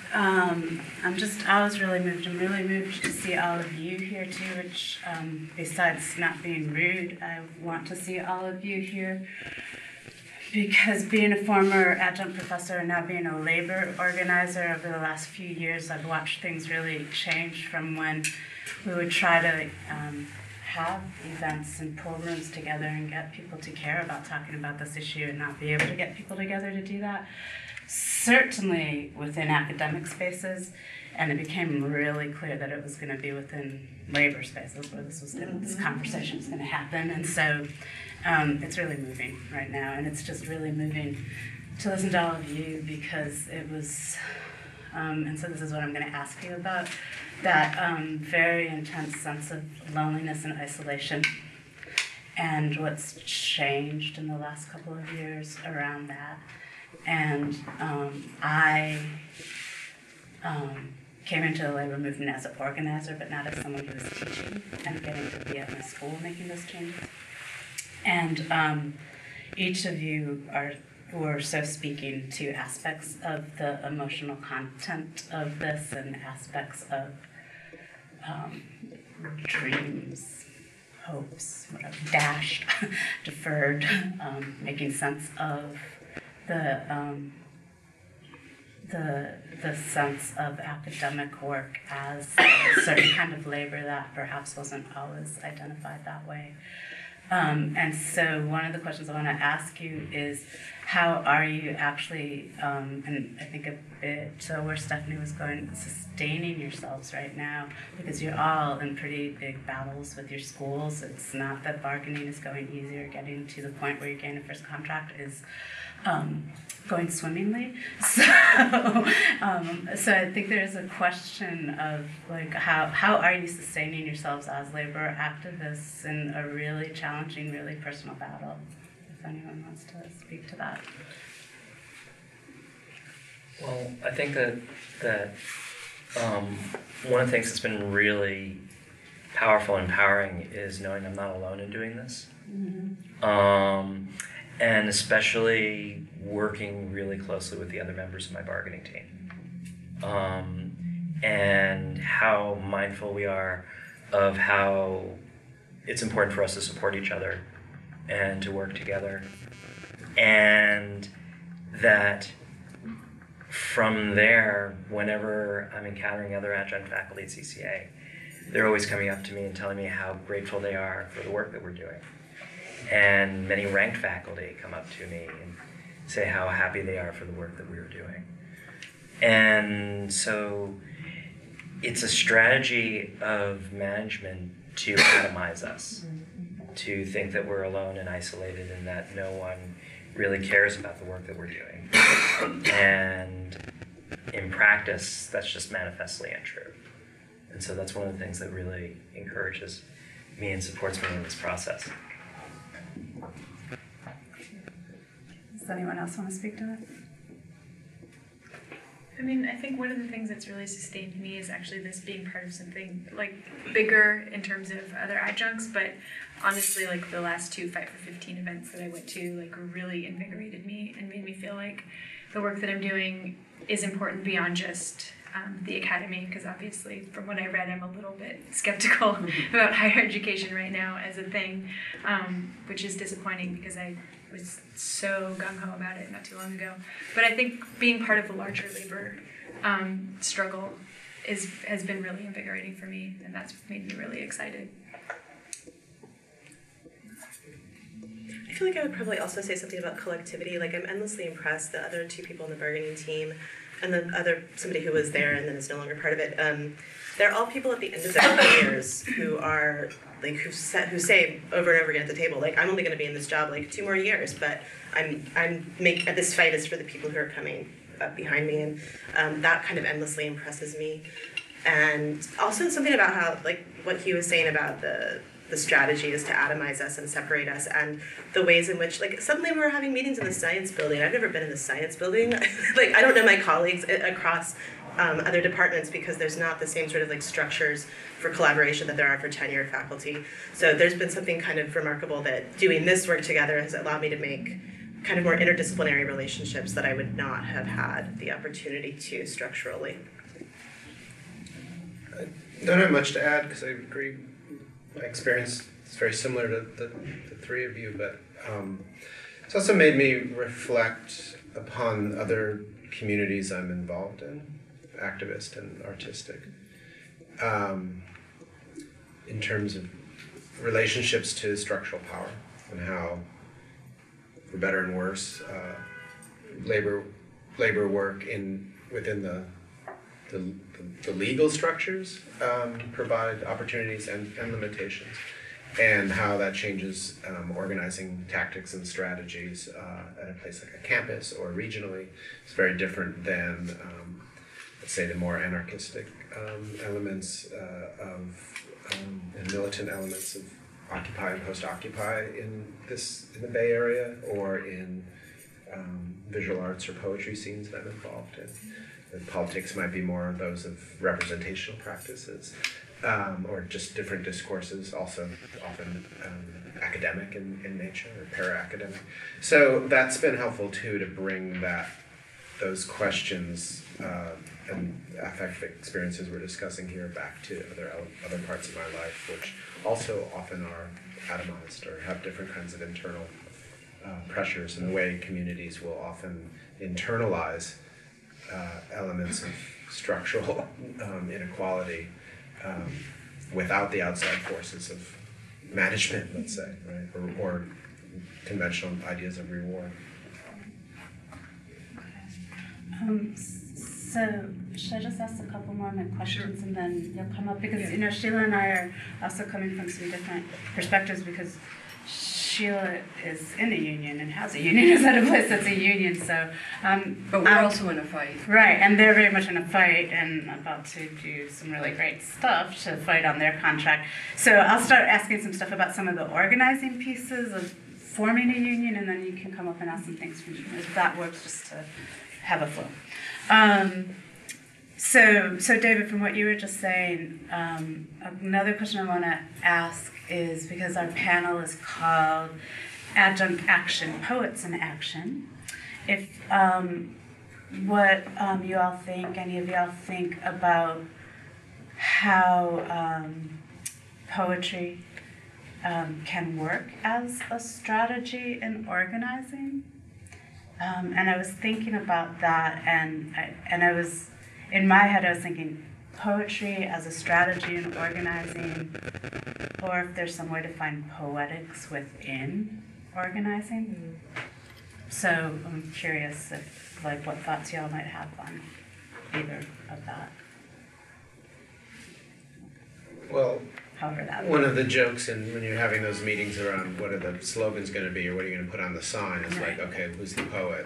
I was really moved. I'm really moved to see all of you here too, which, besides not being rude, I want to see all of you here. Because being a former adjunct professor and now being a labor organizer over the last few years, I've watched things really change from when we would try to have events and pull rooms together and get people to care about talking about this issue and not be able to get people together to do that. Certainly within academic spaces, and it became really clear that it was going to be within labor spaces where this conversation was going to happen. And so it's really moving right now, and it's just really moving to listen to all of you because it was, and so this is what I'm going to ask you about, that very intense sense of loneliness and isolation and what's changed in the last couple of years around that. And I came into the labor movement as an organizer, but not as someone who was teaching and getting to be at my school making those changes. And each of you were so speaking to aspects of the emotional content of this and aspects of dreams, hopes, whatever, dashed, deferred, making sense of the sense of academic work as a certain kind of labor that perhaps wasn't always identified that way. And so one of the questions I want to ask you is, how are you actually, and I think a bit to where Stephanie was going, sustaining yourselves right now, because you're all in pretty big battles with your schools. It's not that bargaining is going easier, getting to the point where you're getting a first contract is going swimmingly. So I think there's a question of like how are you sustaining yourselves as labor activists in a really challenging, really personal battle? If anyone wants to speak to that. Well, I think that one of the things that's been really powerful and empowering is knowing I'm not alone in doing this. Mm-hmm. And especially working really closely with the other members of my bargaining team. And how mindful we are of how it's important for us to support each other and to work together. And that from there, whenever I'm encountering other adjunct faculty at CCA, they're always coming up to me and telling me how grateful they are for the work that we're doing. And many ranked faculty come up to me and say how happy they are for the work that we were doing. And so it's a strategy of management to atomize us, to think that we're alone and isolated and that no one really cares about the work that we're doing. And in practice, that's just manifestly untrue. And so that's one of the things that really encourages me and supports me in this process. Does anyone else want to speak to that? I mean, I think one of the things that's really sustained me is actually this being part of something like bigger in terms of other adjuncts, but honestly, like the last two Fight for 15 events that I went to, like really invigorated me and made me feel like the work that I'm doing is important beyond just the academy, because obviously from what I read, I'm a little bit skeptical about higher education right now as a thing, which is disappointing because I was so gung-ho about it not too long ago. But I think being part of the larger labor struggle has been really invigorating for me, and that's made me really excited. I feel like I would probably also say something about collectivity. Like, I'm endlessly impressed. The other two people on the bargaining team and the somebody who was there and then is no longer part of it, they're all people at the end of their careers who are like who say over and over again at the table, like, I'm only going to be in this job like 2 more years, but this fight is for the people who are coming up behind me, and that kind of endlessly impresses me. And also something about how, like, what he was saying about the strategy is to atomize us and separate us, and the ways in which, like, suddenly we're having meetings in the science building. I've never been in the science building. Like, I don't know my colleagues across other departments because there's not the same sort of like structures for collaboration that there are for tenured faculty. So there's been something kind of remarkable that doing this work together has allowed me to make kind of more interdisciplinary relationships that I would not have had the opportunity to structurally. I don't have much to add because I agree. My experience is very similar to the three of you, but it's also made me reflect upon other communities I'm involved in, activist and artistic, in terms of relationships to structural power and how, for better and worse, labor work within the legal structures provide opportunities and limitations, and how that changes organizing tactics and strategies at a place like a campus or regionally. It's very different than, let's say, the more anarchistic elements and militant elements of Occupy and post-Occupy in the Bay Area, or in visual arts or poetry scenes that I'm involved in. And politics might be more those of representational practices, or just different discourses, also often academic in nature or para-academic. So that's been helpful too, to bring those questions and affective experiences we're discussing here back to other parts of my life, which also often are atomized or have different kinds of internal pressures, and the way communities will often internalize elements of structural inequality without the outside forces of management, let's say, right, or conventional ideas of reward. So should I just ask a couple more questions and then you'll come up? Because Sheila and I are also coming from some different perspectives, because Sheila is in a union and has a union, is at a place that's a union. So, but we're also in a fight, right? And they're very much in a fight and about to do some really great stuff to fight on their contract. So I'll start asking some stuff about some of the organizing pieces of forming a union, and then you can come up and ask some things from if that works, just to have a flow. So David, from what you were just saying, another question I want to ask is, because our panel is called Adjunct Action, Poets in Action, if what you all think, any of y'all think about how poetry can work as a strategy in organizing. And I was thinking about that, and I was, in my head, I was thinking poetry as a strategy in organizing, or if there's some way to find poetics within organizing. So I'm curious if, what thoughts y'all might have on either of that. Well, however that one of the jokes when you're having those meetings around what are the slogans going to be or what are you going to put on the sign is like, okay, who's the poet?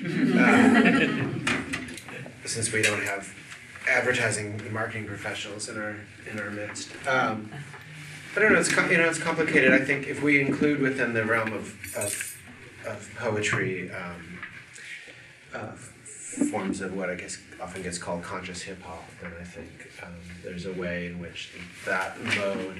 Since we don't have advertising and marketing professionals in our midst. I don't know, it's complicated. I think if we include within the realm of poetry forms of what I guess often gets called conscious hip hop, then I think there's a way in which that mode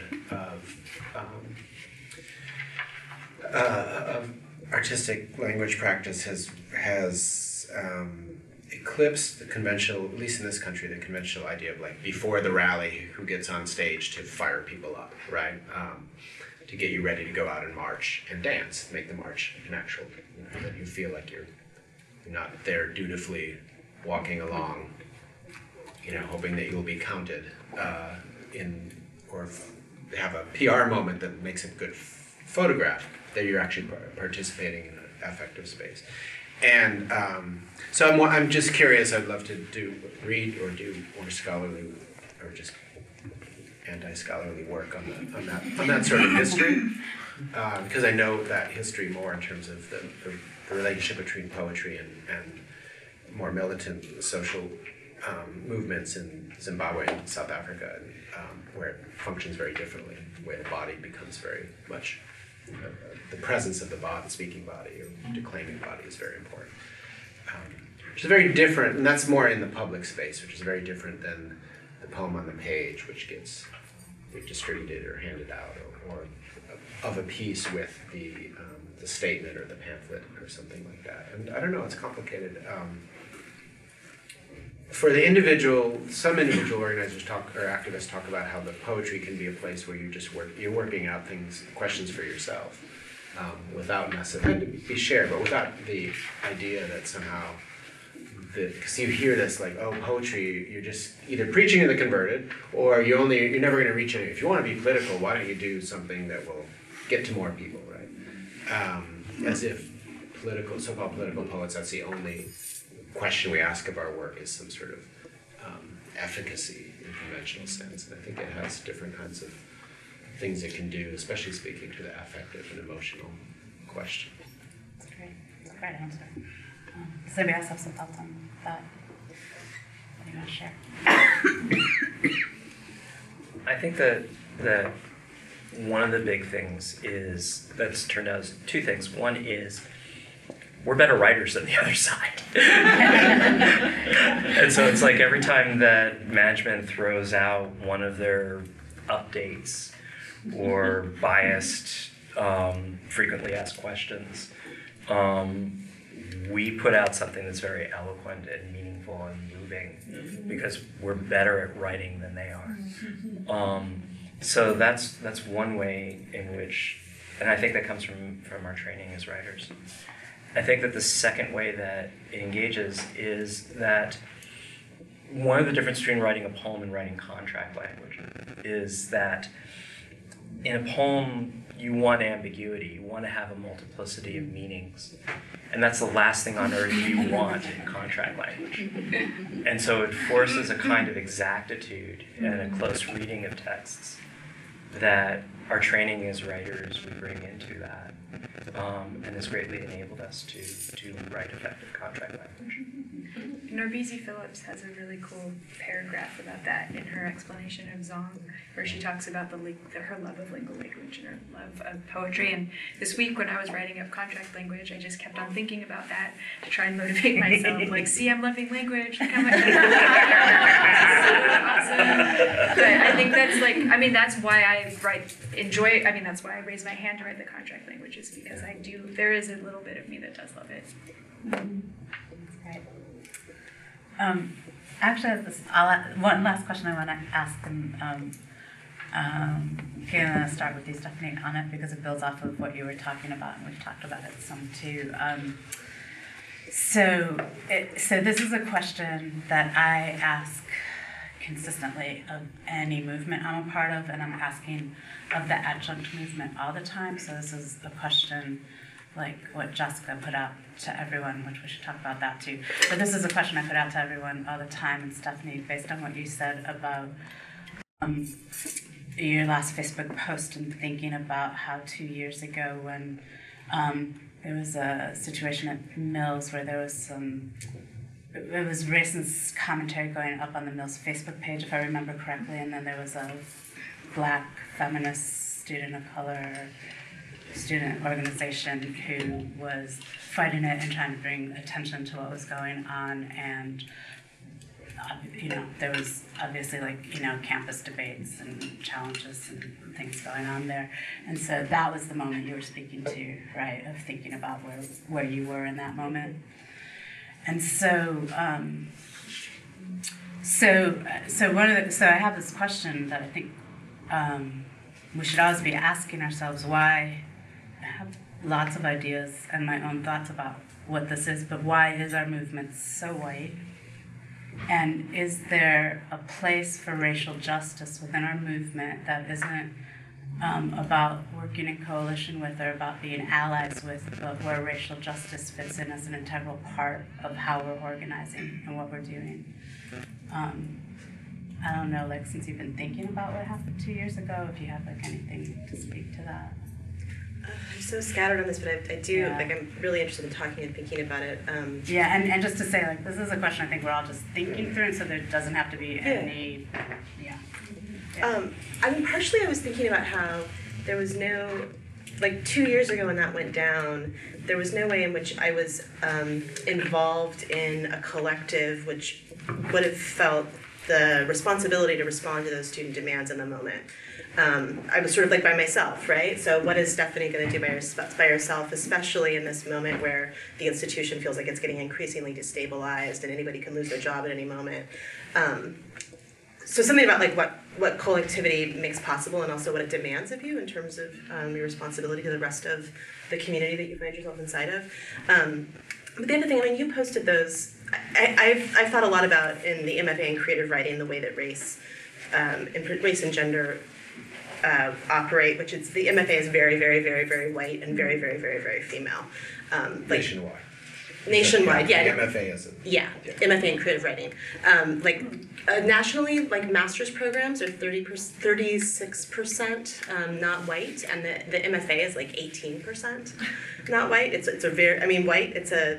of artistic language practice has eclipsed the conventional, at least in this country, the conventional idea of before the rally, who gets on stage to fire people up, right? To get you ready to go out and march and dance, make the march an actual, that you feel like you're not there dutifully walking along, hoping that you'll be counted or have a PR moment that makes a good photograph, that you're actually participating in an affective space. And so I'm just curious. I'd love to read or do more scholarly or just anti-scholarly work on that sort of history, because I know that history more in terms of the relationship between poetry and more militant social movements in Zimbabwe and South Africa, where it functions very differently, where the body becomes very much the presence of the body, speaking body or declaiming body is very important. Which is very different, and that's more in the public space, which is very different than the poem on the page, which gets distributed or handed out, or of a piece with the the statement or the pamphlet or something like that. And I don't know, it's complicated. For the individual, some individual organizers or activists talk about how the poetry can be a place where you're working out questions for yourself, without necessarily to be shared, but without the idea that somehow, because you hear this like, oh, poetry, you're just either preaching to the converted, or you're never going to reach any. If you want to be political, why don't you do something that will get to more people, right? As if so-called political poets, that's the only question we ask of our work, is some sort of efficacy in conventional sense. And I think it has different kinds of things it can do, especially speaking to the affective and emotional question. That's great. That's a great answer. Does anybody else have some thoughts on that? What do you want to share? I think that one of the big things that's turned out as two things. One is we're better writers than the other side. And so it's like every time that management throws out one of their updates or biased, frequently asked questions, we put out something that's very eloquent and meaningful and moving because we're better at writing than they are. So that's one way in which, and I think that comes from our training as writers. I think that the second way that it engages is that one of the differences between writing a poem and writing contract language is that in a poem, you want ambiguity, you want to have a multiplicity of meanings. And that's the last thing on earth you want in contract language. And so it forces a kind of exactitude and a close reading of texts that our training as writers we bring into that. And has greatly enabled us to write effective contract language. Norbisi Phillips has a really cool paragraph about that in her explanation of Zong, where she talks about her love of lingual language and her love of poetry. And this week when I was writing up contract language, I just kept on thinking about that to try and motivate myself. Like, see, I'm loving language. Look how much awesome. But I think that's why that's why I raise my hand to write the contract languages, because there is a little bit of me that does love it. Right. Actually, one last question I want to ask, and I'm going to start with you, Stephanie, on it because it builds off of what you were talking about, and we've talked about it some too. So this is a question that I ask consistently of any movement I'm a part of, and I'm asking of the adjunct movement all the time. So this is a question like what Jessica put out to everyone, which we should talk about that too. But this is a question I put out to everyone all the time, and Stephanie, based on what you said about your last Facebook post and thinking about how 2 years ago when there was a situation at Mills where there was it was racist commentary going up on the Mills Facebook page, if I remember correctly, and then there was a Black feminist student of color student organization who was fighting it and trying to bring attention to what was going on, and there was obviously campus debates and challenges and things going on there, and so that was the moment you were speaking to, right, of thinking about where you were in that moment. And so I have this question that I think we should always be asking ourselves, why. I have lots of ideas and my own thoughts about what this is, but why is our movement so white? And is there a place for racial justice within our movement that isn't about working in coalition with or about being allies with, but where racial justice fits in as an integral part of how we're organizing and what we're doing? I don't know, since you've been thinking about what happened 2 years ago, if you have anything to speak to that. I'm so scattered on this, but I do, I'm really interested in talking and thinking about it. And just to say, this is a question I think we're all just thinking through, and so there doesn't have to be any, partially I was thinking about how there was no, 2 years ago when that went down, there was no way in which I was involved in a collective which would have felt the responsibility to respond to those student demands in the moment. I was sort of like by myself, right? So what is Stephanie going to do by herself, especially in this moment where the institution feels like it's getting increasingly destabilized and anybody can lose their job at any moment? So something about like what collectivity makes possible and also what it demands of you in terms of your responsibility to the rest of the community that you find yourself inside of. But the other thing, I mean, you posted those. I've thought a lot about in the MFA in creative writing the way that race and gender operate, which is the MFA is very, very, very, very white and very, very, very, very female. Nationwide. Nationwide, yeah. MFA is it? Yeah, MFA in creative writing. Nationally, like master's programs are 36% not white, and the MFA is like 18% not white. It's a very, I mean, white. It's a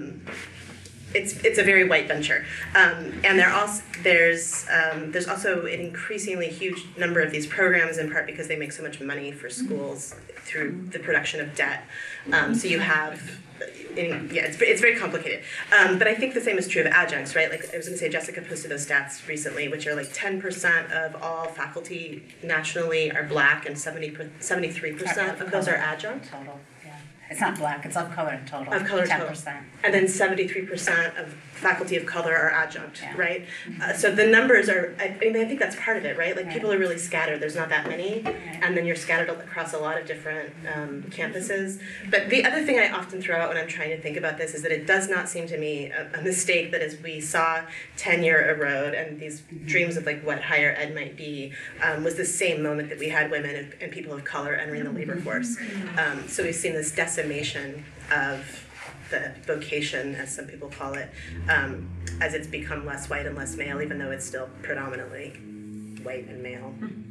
very white venture, and there's also an increasingly huge number of these programs, in part because they make so much money for schools through the production of debt. So you have. It's very complicated. But I think the same is true of adjuncts, right? Like I was going to say, Jessica posted those stats recently, which are like 10% of all faculty nationally are Black, and 73% of those are adjunct. Total, yeah. It's not Black, it's of color in total. Of color 10%. total. And then 73% of faculty of color are adjunct, Yeah. right? So the numbers are, I think that's part of it, right? Like Right. people are really scattered, there's not that many, and then you're scattered across a lot of different campuses. But the other thing I often throw out when I'm trying to think about this is that it does not seem to me a mistake that as we saw tenure erode and these dreams of like what higher ed might be, was the same moment that we had women and people of color entering the labor force. So we've seen this decimation of the vocation, as some people call it, as it's become less white and less male, even though it's still predominantly white and male.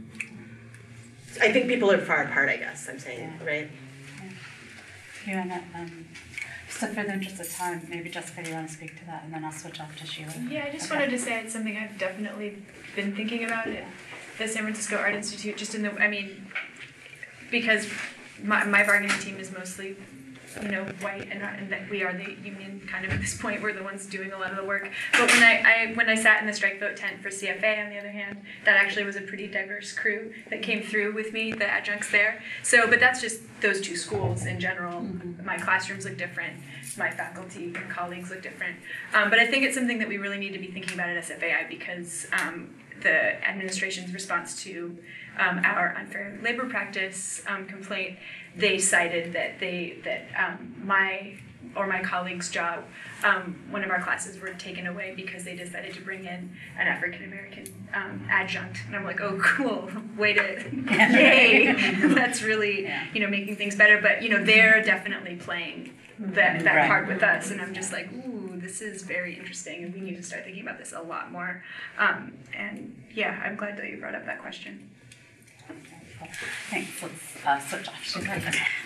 I think people are far apart, I guess, I'm saying, Yeah. right? You and just for the interest of time, maybe Jessica, you want to speak to that, and then I'll switch off to Sheila. Yeah, I just Okay. wanted to say it's something I've definitely been thinking about at the San Francisco Art Institute, just because my bargaining team is mostly, white, and that we are the union kind of at this point. We're the ones doing a lot of the work. But when I sat in the strike vote tent for CFA, on the other hand, that actually was a pretty diverse crew that came through with me, the adjuncts there. So, but that's just those two schools in general. Mm-hmm. My classrooms look different. My faculty and colleagues look different. But I think it's something that we really need to be thinking about at SFAI, because the administration's response to our unfair labor practice complaint, they cited that my colleague's job, one of our classes were taken away because they decided to bring in an African American adjunct, and I'm like, oh, cool, way to, yay, that's really, making things better. But they're definitely playing that Right. part with us, and I'm just like, ooh, this is very interesting, and we need to start thinking about this a lot more. And yeah, I'm glad that you brought up that question. Thanks. Let's switch off. Sheila.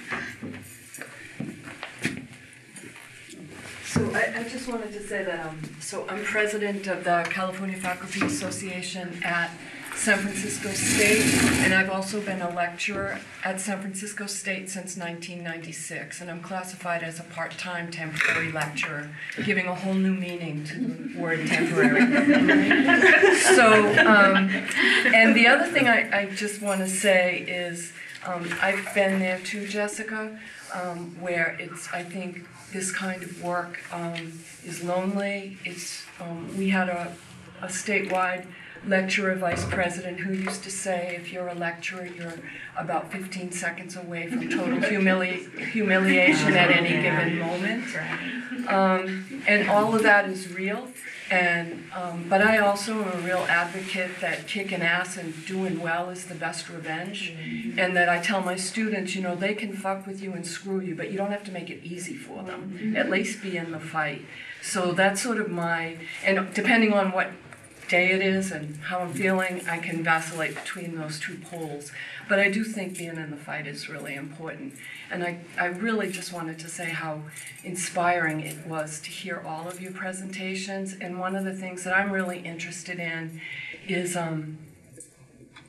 So I just wanted to say that, so I'm president of the California Faculty Association at San Francisco State, and I've also been a lecturer at San Francisco State since 1996, and I'm classified as a part-time temporary lecturer, giving a whole new meaning to the word temporary. So, and the other thing I just want to say is, I've been there too, Jessica, where I think this kind of work is lonely. We had a statewide lecturer vice president who used to say, if you're a lecturer, you're about 15 seconds away from total humiliation at any given moment. And all of that is real. And but I also am a real advocate that kicking ass and doing well is the best revenge, and that I tell my students, they can fuck with you and screw you, but you don't have to make it easy for them. At least be in the fight. So that's sort of and depending on what day it is and how I'm feeling, I can vacillate between those two poles. But I do think being in the fight is really important. And I really just wanted to say how inspiring it was to hear all of your presentations. And one of the things that I'm really interested in is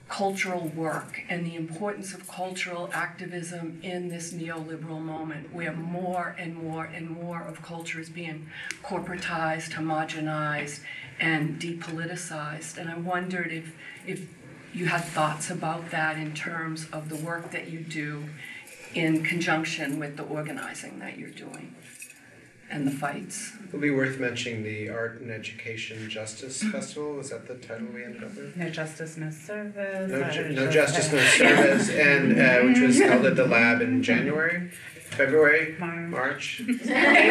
cultural work and the importance of cultural activism in this neoliberal moment where more and more and more of culture is being corporatized, homogenized, and depoliticized. And I wondered if you had thoughts about that in terms of the work that you do in conjunction with the organizing that you're doing and the fights. It'll be worth mentioning the Art and Education Justice Festival. Was that the title we ended up with? No justice, no service. No Justice, No Service, and which was held at the Lab in January, February, March. Which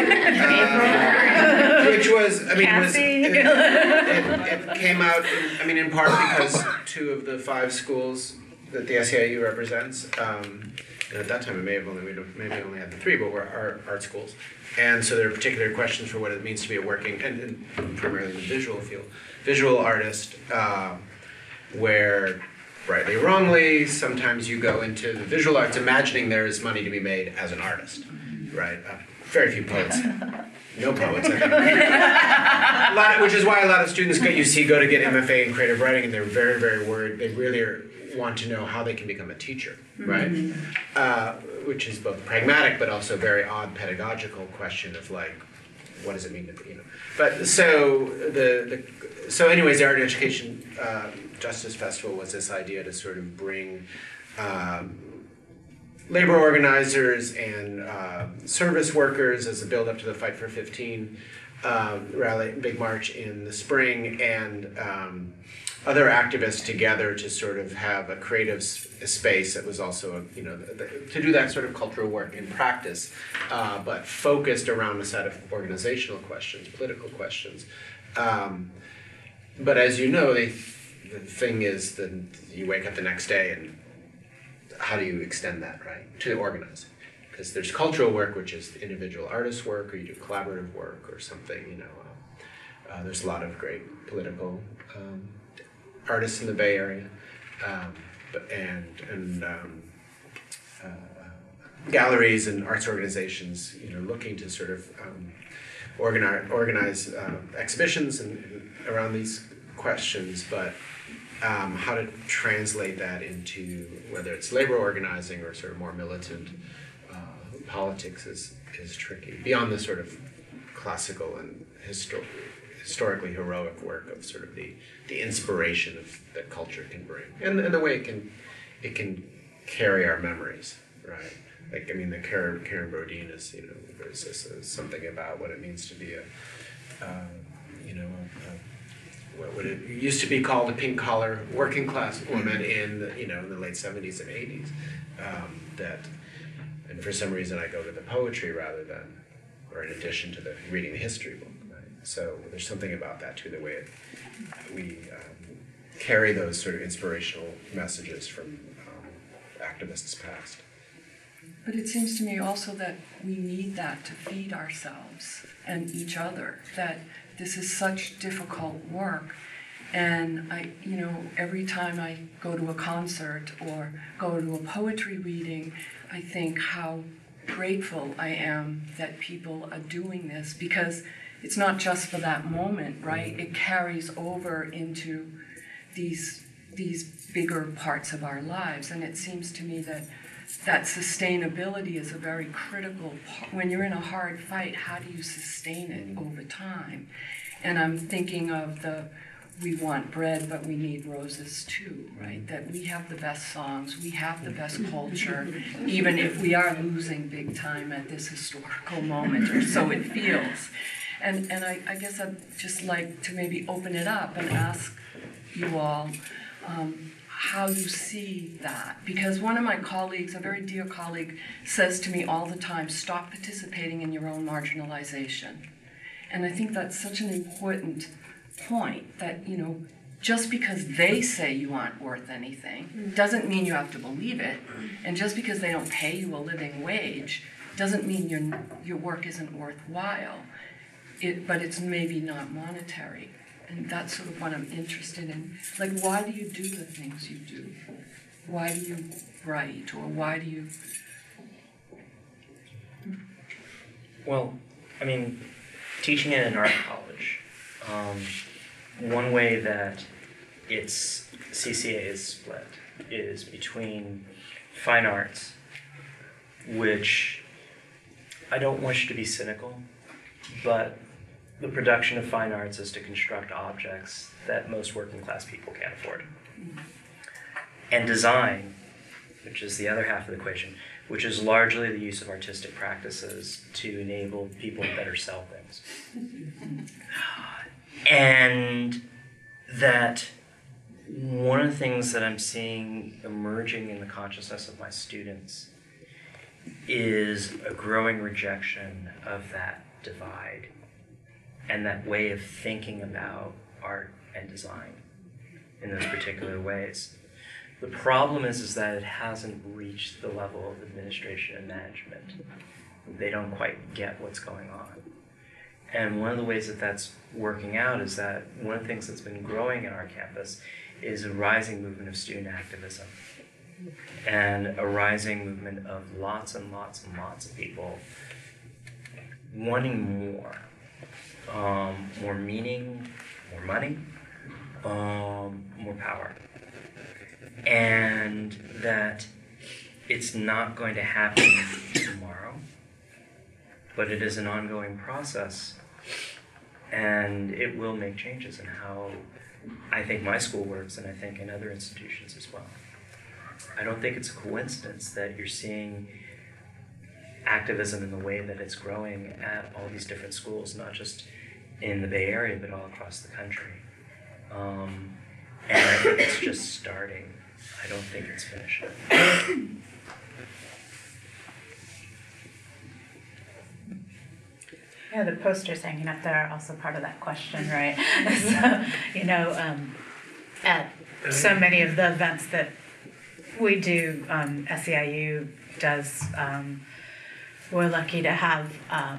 was, I mean, it came out, in part because 2 of the 5 schools that the SEIU represents, and at that time we maybe only had the 3, but were art schools. And so there are particular questions for what it means to be a working, and primarily in the visual field, visual artist, where, rightly or wrongly, sometimes you go into the visual arts imagining there is money to be made as an artist, right? Very few poets, no poets, I think. Which is why a lot of students go to get MFA in creative writing, and they're very, very worried. They really want to know how they can become a teacher, right? Which is both pragmatic but also very odd pedagogical question of like, what does it mean to be, But so anyways, the Art and Education Justice Festival was this idea to sort of bring labor organizers and service workers as a build-up to the Fight for 15 rally, big march in the spring, and other activists together to sort of have a creative space that was also, to do that sort of cultural work in practice, but focused around a set of organizational questions, political questions. But as you know, the thing is that you wake up the next day and how do you extend that, right, to organizing? Because there's cultural work, which is individual artist work, or you do collaborative work or something, there's a lot of great political artists in the Bay Area, galleries and arts organizations, looking to sort of organize exhibitions and around these questions, but how to translate that into whether it's labor organizing or sort of more militant politics is tricky, beyond the sort of classical and historically heroic work of sort of the inspiration that culture can bring, and the way it can carry our memories, right? Like, the Karen Brodin is, there's something about what it means to be what it used to be called a pink collar working class woman in the late 70s and 80s. And for some reason I go to the poetry rather than, or in addition to reading the history book. Right? So there's something about that too, the way we carry those sort of inspirational messages from activists past. But it seems to me also that we need that to feed ourselves and each other, that this is such difficult work. And every time I go to a concert or go to a poetry reading, I think how grateful I am that people are doing this, because it's not just for that moment, right? It carries over into these bigger parts of our lives. And it seems to me that sustainability is a very critical part. When you're in a hard fight, how do you sustain it over time? And I'm thinking of we want bread, but we need roses too, right? That we have the best songs, we have the best culture, even if we are losing big time at this historical moment, or so it feels. And I guess I'd just like to maybe open it up and ask you all how you see that. Because one of my colleagues, a very dear colleague, says to me all the time, stop participating in your own marginalization. And I think that's such an important point, that, just because they say you aren't worth anything doesn't mean you have to believe it. And just because they don't pay you a living wage doesn't mean your work isn't worthwhile. But it's maybe not monetary. And that's sort of what I'm interested in. Like, why do you do the things you do? Why do you write, or why do you... Well, teaching in an art college, one way that it's CCA is split is between fine arts, which I don't wish to be cynical, but the production of fine arts is to construct objects that most working class people can't afford. And design, which is the other half of the equation, which is largely the use of artistic practices to enable people to better sell things. And that one of the things that I'm seeing emerging in the consciousness of my students is a growing rejection of that divide and that way of thinking about art and design in those particular ways. The problem is that it hasn't reached the level of administration and management. They don't quite get what's going on. And one of the ways that that's working out is that one of the things that's been growing in our campus is a rising movement of student activism and a rising movement of lots and lots and lots of people wanting more. More meaning, more money, more power. And that it's not going to happen tomorrow, but it is an ongoing process, and it will make changes in how I think my school works, and I think in other institutions as well. I don't think it's a coincidence that you're seeing activism in the way that it's growing at all these different schools, not just in the Bay Area, but all across the country. And I think it's just starting. I don't think it's finished. Yeah, the posters hanging up there are also part of that question, right? So, at so many of the events that we do, SEIU does, we're lucky to have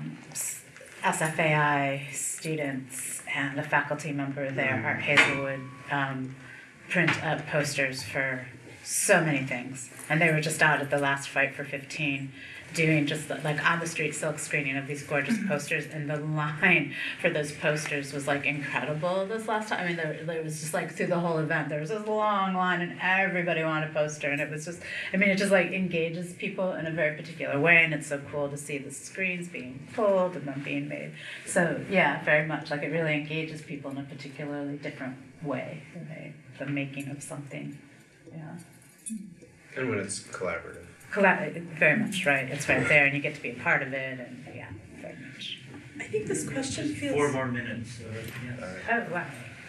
SFAI students and a faculty member there, Art Hazelwood, print up posters for so many things. And they were just out at the last Fight for 15 doing just like on the street silk screening of these gorgeous posters, and the line for those posters was like incredible this last time. I mean, there was just like through the whole event there was this long line and everybody wanted a poster, and it was just, I mean, it just like engages people in a very particular way, and it's so cool to see the screens being pulled and them being made. So yeah, very much like it really engages people in a particularly different way, right? The making of something, yeah. And when it's collaborative. Very much, right? It's right there, and you get to be a part of it, and yeah, very much. I think this question feels. 4 more minutes. Oh, wow.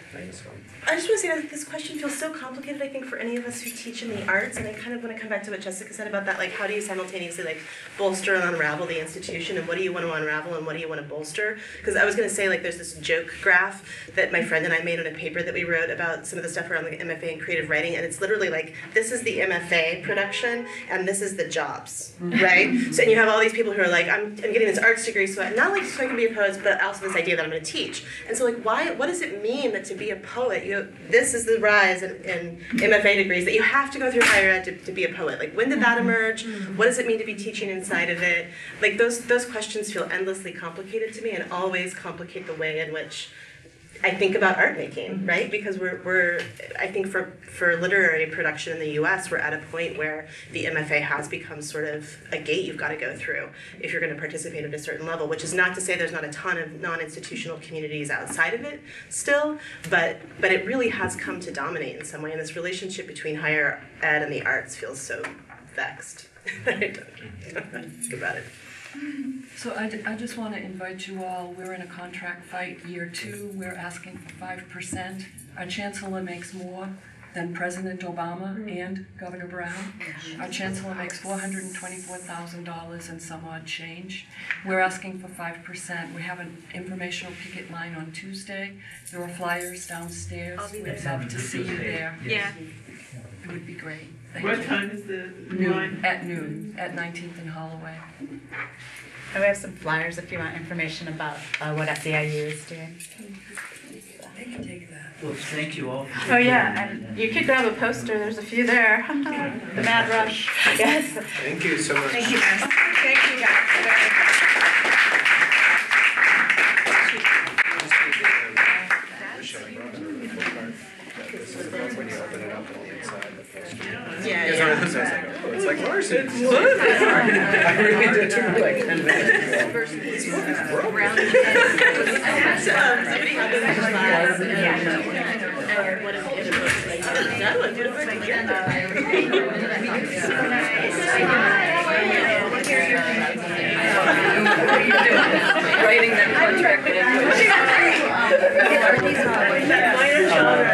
I just want to say that this question feels so complicated, I think, for any of us who teach in the arts, and I kind of want to come back to what Jessica said about that, like, how do you simultaneously, like, bolster and unravel the institution, and what do you want to unravel, and what do you want to bolster? Because I was going to say, like, there's this joke graph that my friend and I made on a paper that we wrote about some of the stuff around the MFA in creative writing, and it's literally like, this is the MFA production, and this is the jobs, right? So, and you have all these people who are like, I'm getting this arts degree, so not like so I can be a poet, but also this idea that I'm going to teach. And so, like, what does it mean that to be a poet, this is the rise in MFA degrees, that you have to go through higher ed to be a poet. Like, when did that emerge? What does it mean to be teaching inside of it? Like, those questions feel endlessly complicated to me, and always complicate the way in which I think about art making, right? Because we're I think for literary production in the US, we're at a point where the MFA has become sort of a gate you've got to go through if you're going to participate at a certain level, which is not to say there's not a ton of non-institutional communities outside of it still, but it really has come to dominate in some way, and this relationship between higher ed and the arts feels so vexed that I don't think about it. So I just want to invite you all, we're in a contract fight, year 2, we're asking for 5%. Our chancellor makes more than President Obama and Governor Brown. Our chancellor makes $424,000 and some odd change. We're asking for 5%. We have an informational picket line on Tuesday. There are flyers downstairs. I'll be We'd there. love to see you there. Yeah. It would be great. Thank What you. time is the Noon, at noon, at 19th and Holloway. And we have some flyers if you want information about what SEIU is doing. They can take that. Well, thank you all. For Oh yeah, and you could grab a poster. There's a few there. The Mad Rush. Yes. Thank you so much. Thank you guys. Thank you guys. Michelle, you brought a full card. when you open it up on the inside. Yeah, Because yeah. I was like, oh, it's like Larson. What? I really did. It took me like 10 minutes. Somebody had this in class, and what if it looks like that one? What if I get Writing that contract. that minor genre?